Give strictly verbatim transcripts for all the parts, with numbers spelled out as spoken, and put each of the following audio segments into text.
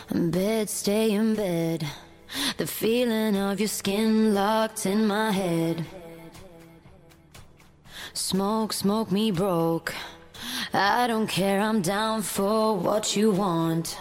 Bed, stay in bed. The feeling of your skin locked in my head. Smoke, smoke me broke. I don't care, I'm down for what you want.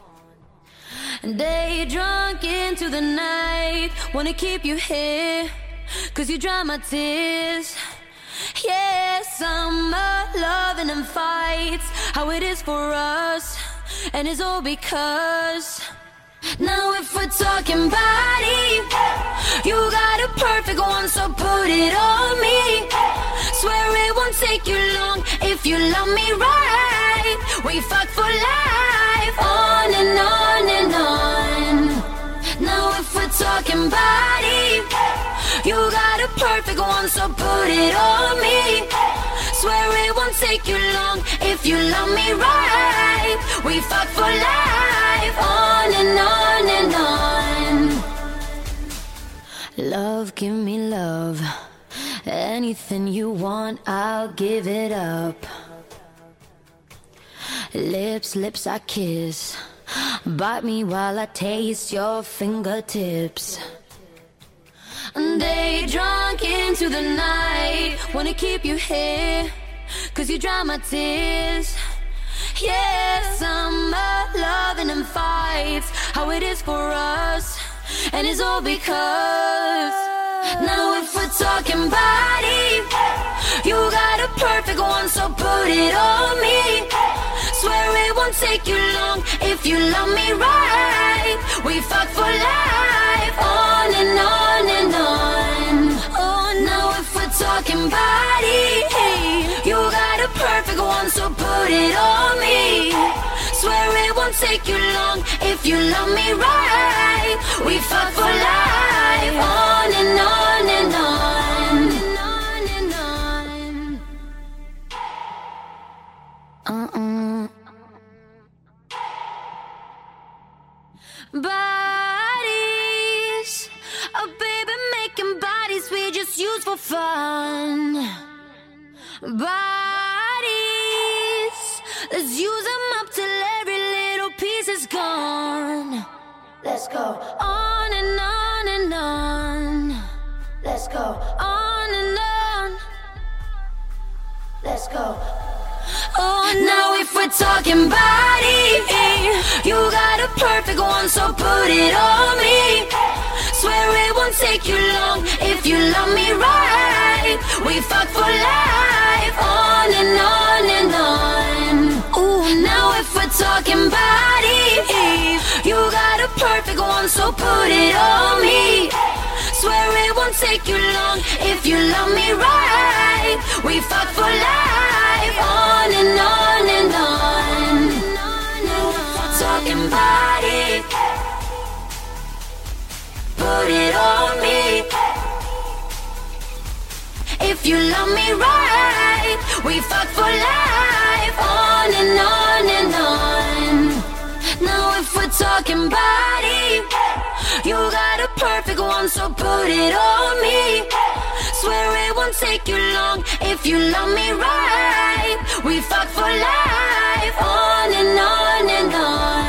Day drunk into the night. Wanna keep you here, cause you dry my tears. Yeah, summer, loving and fights, how it is for us. And it's all because now if we're talking body, you got a perfect one, so put it on me. Swear it won't take you long if you love me right. We fuck for life, on and on and on. Now if we're talking body, you got a perfect one, so put it on me. Swear it won't take you long if you love me right. We fuck for life, on and on and on. Love, give me love. Anything you want, I'll give it up. Lips, lips I kiss. Bite me while I taste your fingertips. Day drunk into the night. Wanna keep you here, cause you dry my tears. Yeah, summer, loving and fights, how it is for us. And it's all because now if we're talking body, you got a perfect one, so put it on me. Swear it won't take you long if you love me right. We fuck for life, on and on and on. Oh, now if we're talking body, you got a perfect one, so put it on me. Swear it won't take you long if you love me right. We fuck for life, on and on and on. Uh-uh. Bodies, oh baby, making bodies we just use for fun. Bodies, let's use them up till every little piece is gone. Let's go on and on and on. Let's go on and on. Let's go. Oh, now if we're talking body, you got a perfect one, so put it on me. Swear it won't take you long if you love me right. We fuck for life, on and on and on. Ooh, now if we're talking body, you got a perfect one, so put it on me. Swear it won't take you long if you love me right. We fuck for life, on and on and on. Talking body, put it on me. If you love me right, we fuck for life, on and on and on. Now if we're talking body, you got a perfect one, so put it on me. Swear it won't take you long if you love me right. We fuck for life, on and on and on.